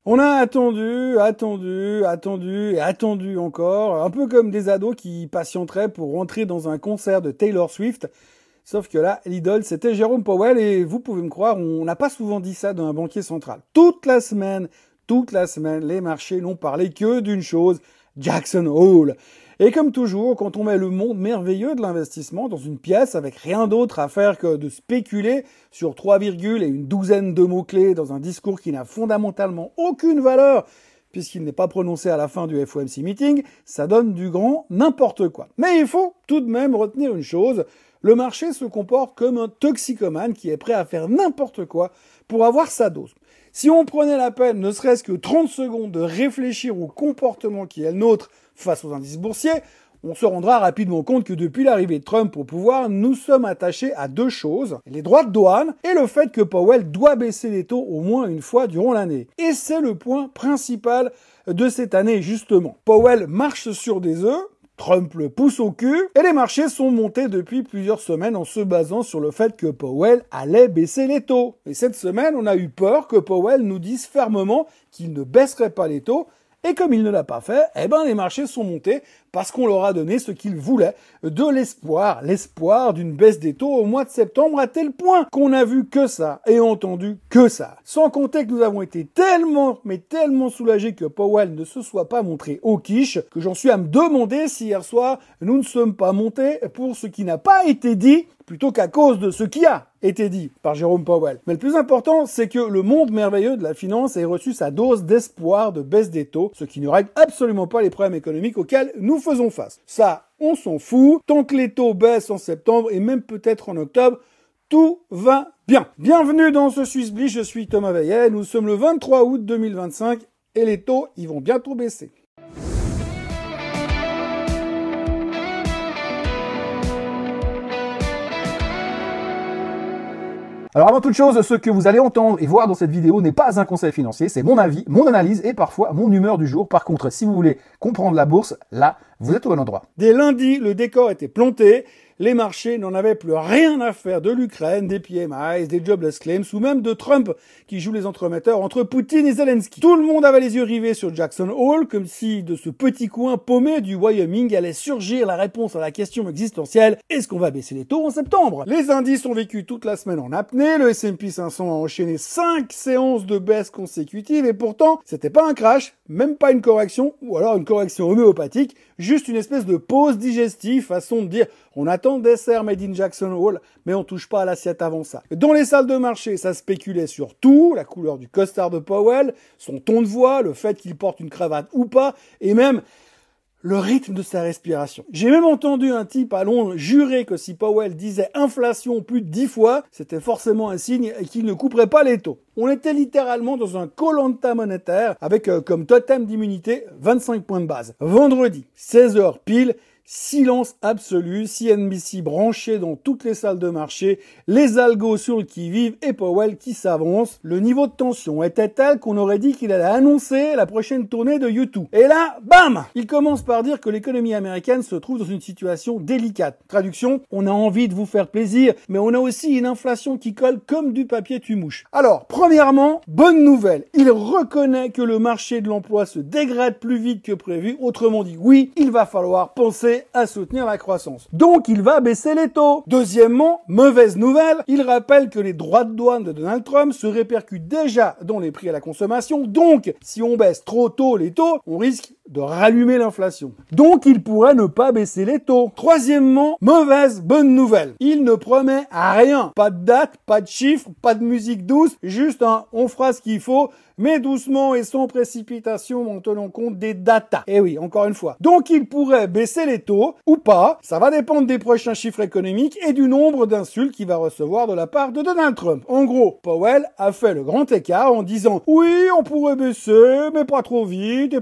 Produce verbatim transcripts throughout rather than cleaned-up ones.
On a attendu, attendu, attendu et attendu encore, un peu comme des ados qui patienteraient pour rentrer dans un concert de Taylor Swift. Sauf que là, l'idole, c'était Jérôme Powell et vous pouvez me croire, on n'a pas souvent dit ça d'un banquier central. Toute la semaine, toute la semaine, les marchés n'ont parlé que d'une chose, Jackson Hole. Et comme toujours, quand on met le monde merveilleux de l'investissement dans une pièce avec rien d'autre à faire que de spéculer sur trois virgules et une douzaine de mots-clés dans un discours qui n'a fondamentalement aucune valeur, puisqu'il n'est pas prononcé à la fin du F O M C meeting, ça donne du grand n'importe quoi. Mais il faut tout de même retenir une chose, le marché se comporte comme un toxicomane qui est prêt à faire n'importe quoi pour avoir sa dose. Si on prenait la peine, ne serait-ce que trente secondes, de réfléchir au comportement qui est le nôtre face aux indices boursiers, on se rendra rapidement compte que depuis l'arrivée de Trump au pouvoir, nous sommes attachés à deux choses, les droits de douane et le fait que Powell doit baisser les taux au moins une fois durant l'année. Et c'est le point principal de cette année, justement. Powell marche sur des œufs, Trump le pousse au cul, et les marchés sont montés depuis plusieurs semaines en se basant sur le fait que Powell allait baisser les taux. Et cette semaine, on a eu peur que Powell nous dise fermement qu'il ne baisserait pas les taux, et comme il ne l'a pas fait, eh ben les marchés sont montés parce qu'on leur a donné ce qu'ils voulaient, de l'espoir, l'espoir d'une baisse des taux au mois de septembre à tel point qu'on n'a vu que ça et entendu que ça. Sans compter que nous avons été tellement, mais tellement soulagés que Powell ne se soit pas montré au quiche, que j'en suis à me demander si hier soir nous ne sommes pas montés pour ce qui n'a pas été dit, plutôt qu'à cause de ce qui a été dit par Jérôme Powell. Mais le plus important, c'est que le monde merveilleux de la finance ait reçu sa dose d'espoir de baisse des taux, ce qui ne règle absolument pas les problèmes économiques auxquels nous faisons face. Ça, on s'en fout. Tant que les taux baissent en septembre et même peut-être en octobre, tout va bien. Bienvenue dans ce Swissbliss, je suis Thomas Veillet. Nous sommes le vingt-trois août deux mille vingt-cinq et les taux, ils vont bientôt baisser. Alors avant toute chose, ce que vous allez entendre et voir dans cette vidéo n'est pas un conseil financier, c'est mon avis, mon analyse et parfois mon humeur du jour. Par contre, si vous voulez comprendre la bourse, là, vous êtes au bon endroit. Dès lundi, le décor était planté. Les marchés n'en avaient plus rien à faire de l'Ukraine, des P M Is, des jobless claims ou même de Trump qui joue les entremetteurs entre Poutine et Zelensky. Tout le monde avait les yeux rivés sur Jackson Hole comme si de ce petit coin paumé du Wyoming allait surgir la réponse à la question existentielle « Est-ce qu'on va baisser les taux en septembre ?» Les indices ont vécu toute la semaine en apnée, le S and P cinq cents a enchaîné cinq séances de baisse consécutives et pourtant, c'était pas un crash, même pas une correction ou alors une correction homéopathique, juste une espèce de pause digestive, façon de dire on attend le dessert made in Jackson Hole, mais on touche pas à l'assiette avant ça. Dans les salles de marché, ça spéculait sur tout, la couleur du costard de Powell, son ton de voix, le fait qu'il porte une cravate ou pas, et même le rythme de sa respiration. J'ai même entendu un type à Londres jurer que si Powell disait inflation plus de dix fois, c'était forcément un signe qu'il ne couperait pas les taux. On était littéralement dans un koh-lanta monétaire avec euh, comme totem d'immunité vingt-cinq points de base. Vendredi, seize heures pile, silence absolu, C N B C branché dans toutes les salles de marché, les algos sur le qui-vive et Powell qui s'avance. Le niveau de tension était tel qu'on aurait dit qu'il allait annoncer la prochaine tournée de U deux. Et là, bam! Il commence par dire que l'économie américaine se trouve dans une situation délicate. Traduction, on a envie de vous faire plaisir, mais on a aussi une inflation qui colle comme du papier tue-mouche. Alors, premièrement, bonne nouvelle, il reconnaît que le marché de l'emploi se dégrade plus vite que prévu. Autrement dit, oui, il va falloir penser à soutenir la croissance. Donc, il va baisser les taux. Deuxièmement, mauvaise nouvelle, il rappelle que les droits de douane de Donald Trump se répercutent déjà dans les prix à la consommation. Donc, si on baisse trop tôt les taux, on risque de rallumer l'inflation. Donc, il pourrait ne pas baisser les taux. Troisièmement, mauvaise bonne nouvelle. Il ne promet à rien. Pas de date, pas de chiffres, pas de musique douce, juste un on fera ce qu'il faut, mais doucement et sans précipitation en tenant compte des datas. Et oui, encore une fois. Donc, il pourrait baisser les taux ou pas. Ça va dépendre des prochains chiffres économiques et du nombre d'insultes qu'il va recevoir de la part de Donald Trump. En gros, Powell a fait le grand écart en disant « Oui, on pourrait baisser, mais pas trop vite et pas trop fort. »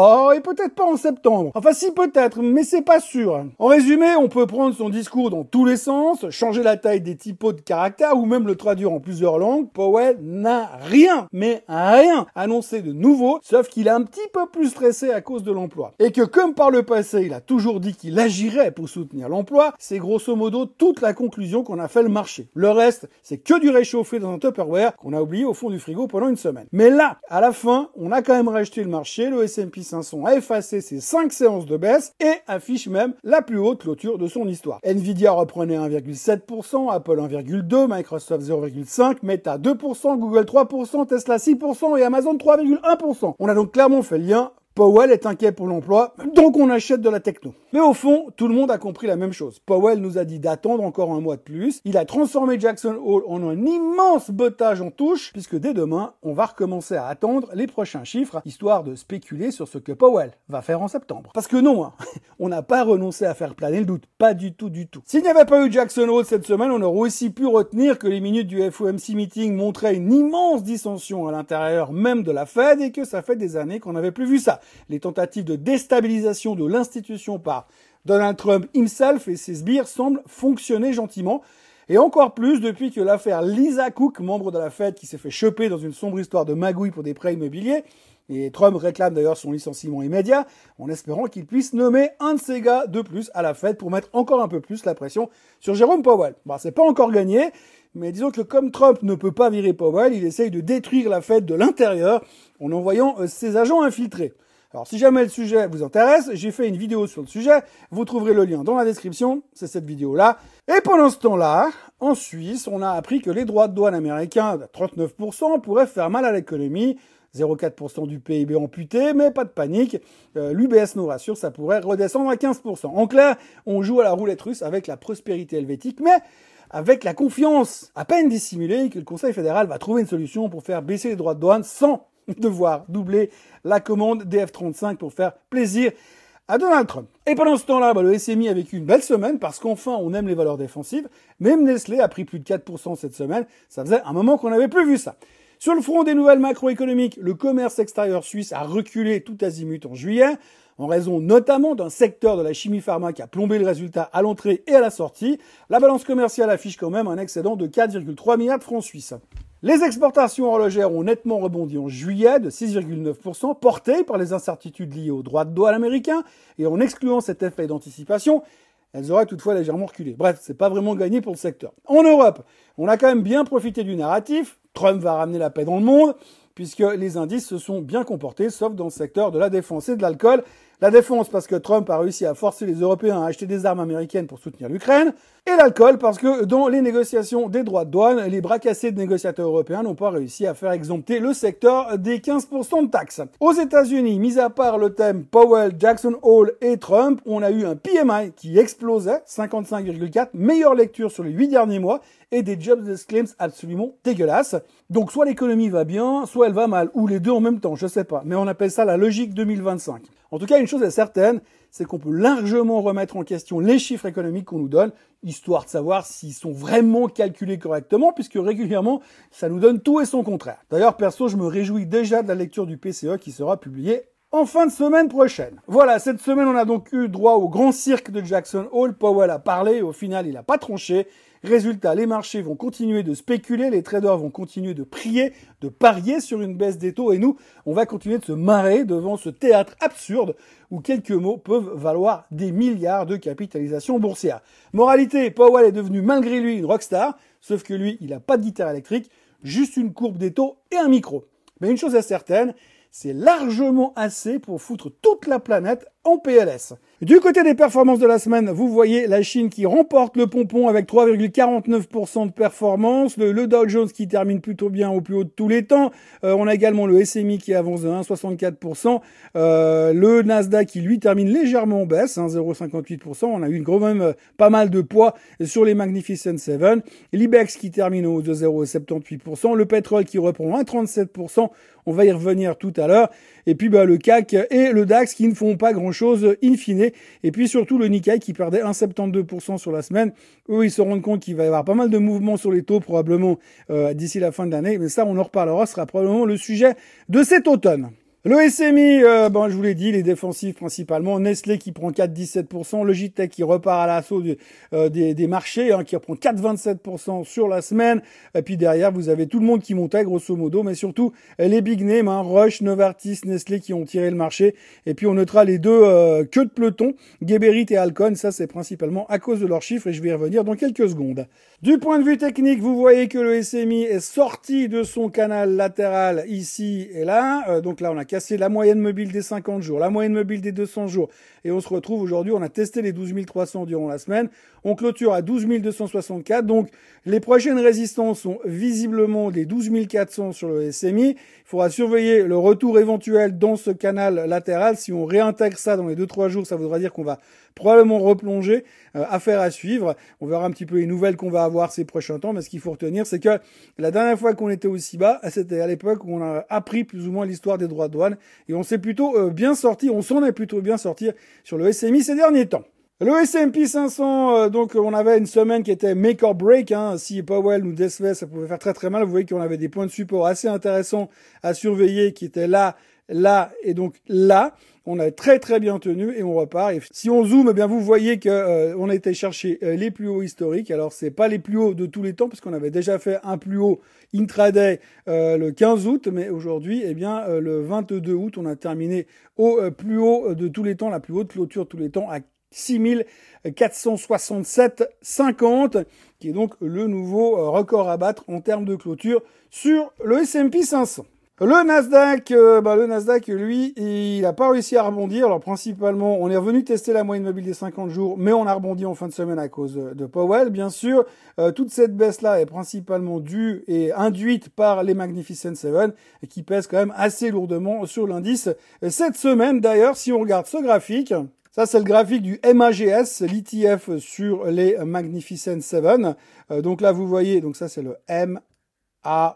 Oh, et peut-être pas en septembre. Enfin si, peut-être, mais c'est pas sûr. En résumé, on peut prendre son discours dans tous les sens, changer la taille des typos de caractères ou même le traduire en plusieurs langues. Powell n'a rien, mais rien annoncé de nouveau, sauf qu'il est un petit peu plus stressé à cause de l'emploi. Et que comme par le passé, il a toujours dit qu'il agirait pour soutenir l'emploi, c'est grosso modo toute la conclusion qu'on a fait le marché. Le reste, c'est que du réchauffé dans un Tupperware qu'on a oublié au fond du frigo pendant une semaine. Mais là, à la fin, on a quand même racheté le marché, le S and P cinq cents a effacé ses cinq séances de baisse et affiche même la plus haute clôture de son histoire. Nvidia reprenait un virgule sept pour cent, Apple un virgule deux pour cent, Microsoft zéro virgule cinq pour cent, Meta deux pour cent, Google trois pour cent, Tesla six pour cent et Amazon trois virgule un pour cent. On a donc clairement fait le lien. Powell est inquiet pour l'emploi, donc on achète de la techno. Mais au fond, tout le monde a compris la même chose. Powell nous a dit d'attendre encore un mois de plus. Il a transformé Jackson Hole en un immense bottage en touche, puisque dès demain, on va recommencer à attendre les prochains chiffres, histoire de spéculer sur ce que Powell va faire en septembre. Parce que non, hein, on n'a pas renoncé à faire planer le doute. Pas du tout, du tout. S'il n'y avait pas eu Jackson Hole cette semaine, on aurait aussi pu retenir que les minutes du F O M C meeting montraient une immense dissension à l'intérieur même de la Fed et que ça fait des années qu'on n'avait plus vu ça. Les tentatives de déstabilisation de l'institution par Donald Trump himself et ses sbires semblent fonctionner gentiment. Et encore plus depuis que l'affaire Lisa Cook, membre de la Fed qui s'est fait choper dans une sombre histoire de magouille pour des prêts immobiliers, et Trump réclame d'ailleurs son licenciement immédiat, en espérant qu'il puisse nommer un de ses gars de plus à la Fed pour mettre encore un peu plus la pression sur Jérôme Powell. Bon, c'est pas encore gagné, mais disons que comme Trump ne peut pas virer Powell, il essaye de détruire la Fed de l'intérieur en envoyant euh, ses agents infiltrés. Alors, si jamais le sujet vous intéresse, j'ai fait une vidéo sur le sujet. Vous trouverez le lien dans la description. C'est cette vidéo-là. Et pendant ce temps-là, en Suisse, on a appris que les droits de douane américains de trente-neuf pour cent pourraient faire mal à l'économie. zéro virgule quatre pour cent du P I B amputé, mais pas de panique. Euh, L'U B S nous rassure, ça pourrait redescendre à quinze pour cent. En clair, on joue à la roulette russe avec la prospérité helvétique, mais avec la confiance à peine dissimulée que le Conseil fédéral va trouver une solution pour faire baisser les droits de douane sans devoir doubler la commande des F trente-cinq pour faire plaisir à Donald Trump. Et pendant ce temps-là, bah, le S M I a vécu une belle semaine parce qu'enfin on aime les valeurs défensives. Même Nestlé a pris plus de quatre pour cent cette semaine. Ça faisait un moment qu'on n'avait plus vu ça. Sur le front des nouvelles macroéconomiques, le commerce extérieur suisse a reculé tout azimut en juillet, en raison notamment d'un secteur de la chimie pharma qui a plombé le résultat à l'entrée et à la sortie. La balance commerciale affiche quand même un excédent de quatre virgule trois milliards de francs suisses. Les exportations horlogères ont nettement rebondi en juillet de six virgule neuf pour cent, portées par les incertitudes liées aux droits de douane américains, et en excluant cet effet d'anticipation, elles auraient toutefois légèrement reculé. Bref, c'est pas vraiment gagné pour le secteur. En Europe, on a quand même bien profité du narratif. Trump va ramener la paix dans le monde, puisque les indices se sont bien comportés, sauf dans le secteur de la défense et de l'alcool. La défense parce que Trump a réussi à forcer les Européens à acheter des armes américaines pour soutenir l'Ukraine. Et l'alcool parce que dans les négociations des droits de douane, les bras cassés de négociateurs européens n'ont pas réussi à faire exempter le secteur des quinze pour cent de taxes. Aux États-Unis, mis à part le thème Powell, Jackson Hole et Trump, on a eu un P M I qui explosait, cinquante-cinq virgule quatre, meilleure lecture sur les huit derniers mois, et des jobs claims absolument dégueulasses. Donc soit l'économie va bien, soit elle va mal, ou les deux en même temps, je sais pas. Mais on appelle ça la logique deux mille vingt-cinq. En tout cas, une chose est certaine, c'est qu'on peut largement remettre en question les chiffres économiques qu'on nous donne, histoire de savoir s'ils sont vraiment calculés correctement, puisque régulièrement, ça nous donne tout et son contraire. D'ailleurs, perso, je me réjouis déjà de la lecture du P C E qui sera publiée en fin de semaine prochaine. Voilà, cette semaine, on a donc eu droit au grand cirque de Jackson Hole. Powell a parlé, et au final, il n'a pas tranché. Résultat, les marchés vont continuer de spéculer, les traders vont continuer de prier, de parier sur une baisse des taux, et nous, on va continuer de se marrer devant ce théâtre absurde où quelques mots peuvent valoir des milliards de capitalisation boursière. Moralité, Powell est devenu malgré lui une rockstar, sauf que lui, il n'a pas de guitare électrique, juste une courbe des taux et un micro. Mais une chose est certaine, c'est largement assez pour foutre toute la planète en P L S. Du côté des performances de la semaine, vous voyez la Chine qui remporte le pompon avec trois virgule quarante-neuf pour cent de performance, le, le Dow Jones qui termine plutôt bien au plus haut de tous les temps, euh, on a également le S M I qui avance de un virgule soixante-quatre pour cent, euh, le Nasdaq qui lui termine légèrement en baisse, hein, zéro virgule cinquante-huit pour cent, on a eu quand même euh, pas mal de poids sur les Magnificent Seven, l'I B E X qui termine au de zéro virgule soixante-dix-huit pour cent, le pétrole qui reprend un virgule trente-sept pour cent, on va y revenir tout à l'heure, et puis bah, le C A C et le DAX qui ne font pas grand-chose in fine, et puis surtout le Nikkei qui perdait un virgule soixante-douze pour cent sur la semaine. Eux, ils se rendent compte qu'il va y avoir pas mal de mouvements sur les taux probablement euh, d'ici la fin de l'année, mais ça on en reparlera, ce sera probablement le sujet de cet automne. Le S M I, euh, ben, je vous l'ai dit, les défensifs principalement. Nestlé qui prend quatre virgule dix-sept pour cent. Logitech qui repart à l'assaut de, euh, des, des marchés, hein, qui reprend quatre virgule vingt-sept pour cent sur la semaine. Et puis derrière, vous avez tout le monde qui montait, grosso modo, mais surtout les big names, hein, Roche, Novartis, Nestlé qui ont tiré le marché. Et puis on notera les deux euh, queues de peloton, Geberit et Alcon. Ça, c'est principalement à cause de leurs chiffres et je vais y revenir dans quelques secondes. Du point de vue technique, vous voyez que le S M I est sorti de son canal latéral ici et là. Euh, donc là, on a cassé la moyenne mobile des cinquante jours, la moyenne mobile des deux cents jours. Et on se retrouve aujourd'hui, on a testé les douze mille trois cents durant la semaine. On clôture à douze mille deux cent soixante-quatre. Donc, les prochaines résistances sont visiblement les douze mille quatre cents sur le S M I. Il faudra surveiller le retour éventuel dans ce canal latéral. Si on réintègre ça dans les deux trois jours, ça voudra dire qu'on va probablement replonger. Euh, affaire à suivre. On verra un petit peu les nouvelles qu'on va avoir ces prochains temps. Mais ce qu'il faut retenir, c'est que la dernière fois qu'on était aussi bas, c'était à l'époque où on a appris plus ou moins l'histoire des droits de douane. Et on s'est plutôt euh, bien sorti, on s'en est plutôt bien sorti sur le S M I ces derniers temps. Le S and P cinq cents, euh, donc on avait une semaine qui était make or break. Hein. Si Powell nous décevait, ça pouvait faire très très mal. Vous voyez qu'on avait des points de support assez intéressants à surveiller qui étaient là, là et donc là. On a très très bien tenu et on repart. Et si on zoome, eh bien vous voyez que euh, on a été chercher euh, les plus hauts historiques. Alors c'est pas les plus hauts de tous les temps parce qu'on avait déjà fait un plus haut intraday euh, le quinze août, mais aujourd'hui, eh bien euh, le vingt-deux août, on a terminé au euh, plus haut de tous les temps, la plus haute clôture de tous les temps à six mille quatre cent soixante-sept virgule cinquante, qui est donc le nouveau euh, record à battre en termes de clôture sur le S and P cinq cents. Le Nasdaq, euh, bah, le Nasdaq, lui, il n'a pas réussi à rebondir. Alors principalement, on est revenu tester la moyenne mobile des cinquante jours, mais on a rebondi en fin de semaine à cause de Powell. Bien sûr, euh, toute cette baisse-là est principalement due et induite par les Magnificent Seven, qui pèsent quand même assez lourdement sur l'indice. Cette semaine, d'ailleurs, si on regarde ce graphique, ça, c'est le graphique du M A G S, l'E T F sur les Magnificent Seven. Euh, donc là, vous voyez, donc ça, c'est le M A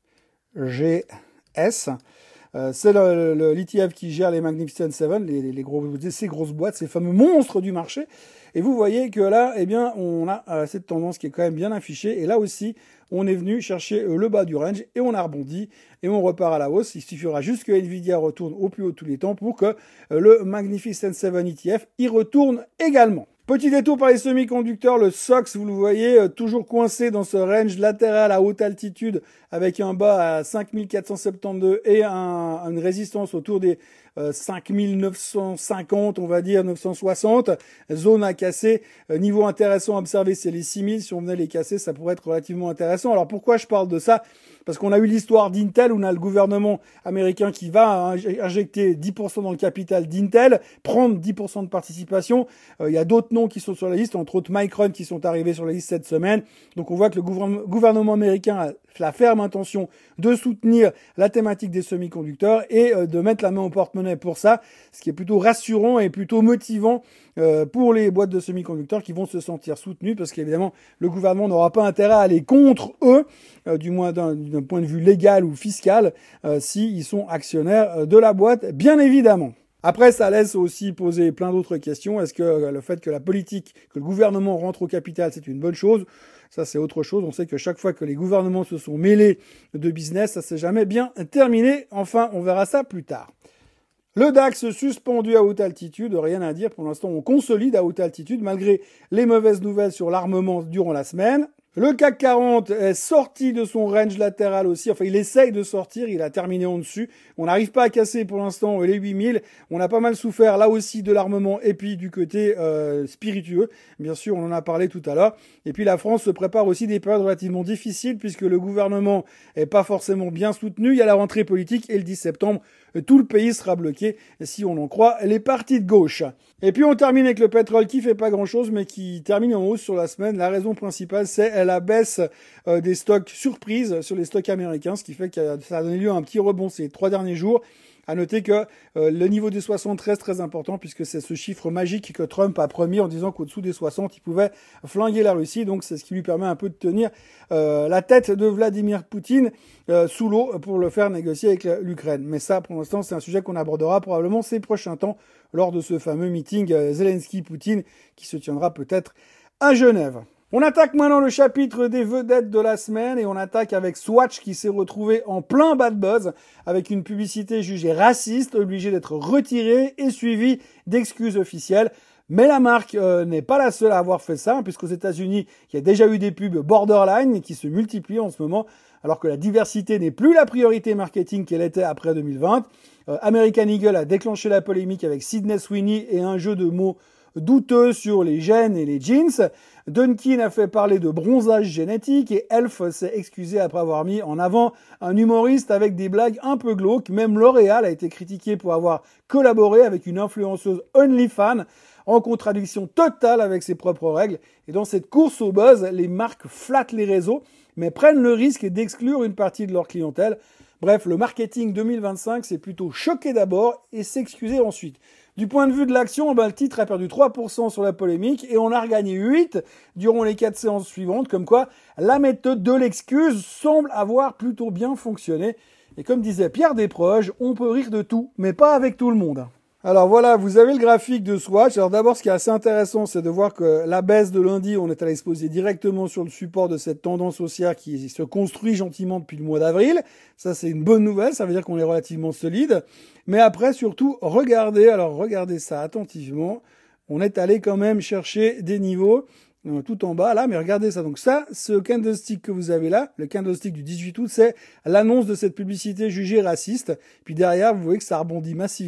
G S. Euh, c'est le, le, l'E T F qui gère les Magnificent Seven, les, les, les gros, ces grosses boîtes, ces fameux monstres du marché. Et vous voyez que là, eh bien, on a euh, cette tendance qui est quand même bien affichée. Et là aussi, on est venu chercher euh, le bas du range et on a rebondi et on repart à la hausse. Il suffira juste que Nvidia retourne au plus haut de tous les temps pour que euh, le Magnificent Seven E T F y retourne également. Petit détour par les semi-conducteurs, le S O X, vous le voyez, euh, toujours coincé dans ce range latéral à haute altitude avec un bas à cinq mille quatre cent soixante-douze et un, une résistance autour des euh, cinq mille neuf cent cinquante, on va dire neuf cent soixante. Zone à casser. Euh, niveau intéressant à observer, c'est les six mille. Si on venait les casser, ça pourrait être relativement intéressant. Alors pourquoi je parle de ça ? Parce qu'on a eu l'histoire d'Intel, où on a le gouvernement américain qui va injecter dix pour cent dans le capital d'Intel, prendre dix pour cent de participation. Euh, il y a d'autres noms qui sont sur la liste, entre autres Micron qui sont arrivés sur la liste cette semaine. Donc on voit que le gouvernement américain a la ferme intention de soutenir la thématique des semi-conducteurs et euh, de mettre la main au porte-monnaie pour ça, ce qui est plutôt rassurant et plutôt motivant euh, pour les boîtes de semi-conducteurs qui vont se sentir soutenues, parce qu'évidemment le gouvernement n'aura pas intérêt à aller contre eux, euh, du moins d'un, d'un point de vue légal ou fiscal, euh, s'ils sont actionnaires de la boîte, bien évidemment. Après, ça laisse aussi poser plein d'autres questions. Est-ce que le fait que la politique, que le gouvernement rentre au capital, c'est une bonne chose ? Ça, c'est autre chose. On sait que chaque fois que les gouvernements se sont mêlés de business, ça s'est jamais bien terminé. Enfin, on verra ça plus tard. Le DAX suspendu à haute altitude, rien à dire. Pour l'instant, on consolide à haute altitude malgré les mauvaises nouvelles sur l'armement durant la semaine. Le C A C quarante est sorti de son range latéral aussi. Enfin, il essaye de sortir. Il a terminé en dessus. On n'arrive pas à casser pour l'instant les huit mille. On a pas mal souffert là aussi de l'armement et puis du côté euh, spiritueux. Bien sûr, on en a parlé tout à l'heure. Et puis la France se prépare aussi des périodes relativement difficiles puisque le gouvernement est pas forcément bien soutenu. Il y a la rentrée politique et le dix septembre, tout le pays sera bloqué si on en croit les partis de gauche. Et puis on termine avec le pétrole qui fait pas grand chose mais qui termine en hausse sur la semaine. La raison principale, c'est la baisse euh, des stocks surprises sur les stocks américains, ce qui fait que ça a donné lieu à un petit rebond ces trois derniers jours. À noter que euh, le niveau des soixante reste très important puisque c'est ce chiffre magique que Trump a promis en disant qu'au-dessous des soixante, il pouvait flinguer la Russie. Donc c'est ce qui lui permet un peu de tenir euh, la tête de Vladimir Poutine euh, sous l'eau pour le faire négocier avec l'Ukraine. Mais ça, pour l'instant, c'est un sujet qu'on abordera probablement ces prochains temps lors de ce fameux meeting euh, Zelensky-Poutine qui se tiendra peut-être à Genève. On attaque maintenant le chapitre des vedettes de la semaine et on attaque avec Swatch qui s'est retrouvé en plein bad buzz avec une publicité jugée raciste, obligée d'être retirée et suivie d'excuses officielles. Mais la marque euh, n'est pas la seule à avoir fait ça, puisqu'aux États-Unis, il y a déjà eu des pubs borderline qui se multiplient en ce moment, alors que la diversité n'est plus la priorité marketing qu'elle était après deux mille vingt. Euh, American Eagle a déclenché la polémique avec Sydney Sweeney et un jeu de mots douteux sur les gènes et les jeans. Dunkin a fait parler de bronzage génétique et Elf s'est excusé après avoir mis en avant un humoriste avec des blagues un peu glauques. Même L'Oréal a été critiqué pour avoir collaboré avec une influenceuse OnlyFans en contradiction totale avec ses propres règles. Et dans cette course au buzz, les marques flattent les réseaux mais prennent le risque d'exclure une partie de leur clientèle. Bref, le marketing deux mille vingt-cinq, c'est plutôt choquer d'abord et s'excuser ensuite. Du point de vue de l'action, ben, le titre a perdu trois pour cent sur la polémique et on a regagné huit durant les quatre séances suivantes, comme quoi la méthode de l'excuse semble avoir plutôt bien fonctionné. Et comme disait Pierre Desproges, on peut rire de tout, mais pas avec tout le monde. Alors voilà, vous avez le graphique de Swatch. Alors d'abord, ce qui est assez intéressant, c'est de voir que la baisse de lundi, on est allé se poser directement sur le support de cette tendance haussière qui se construit gentiment depuis le mois d'avril. Ça, c'est une bonne nouvelle, ça veut dire qu'on est relativement solide. Mais après, surtout, regardez, alors regardez ça attentivement. On est allé quand même chercher des niveaux euh, tout en bas là, mais regardez ça. Donc ça, ce candlestick que vous avez là, le candlestick du dix-huit août, c'est l'annonce de cette publicité jugée raciste. Puis derrière, vous voyez que ça rebondit massivement.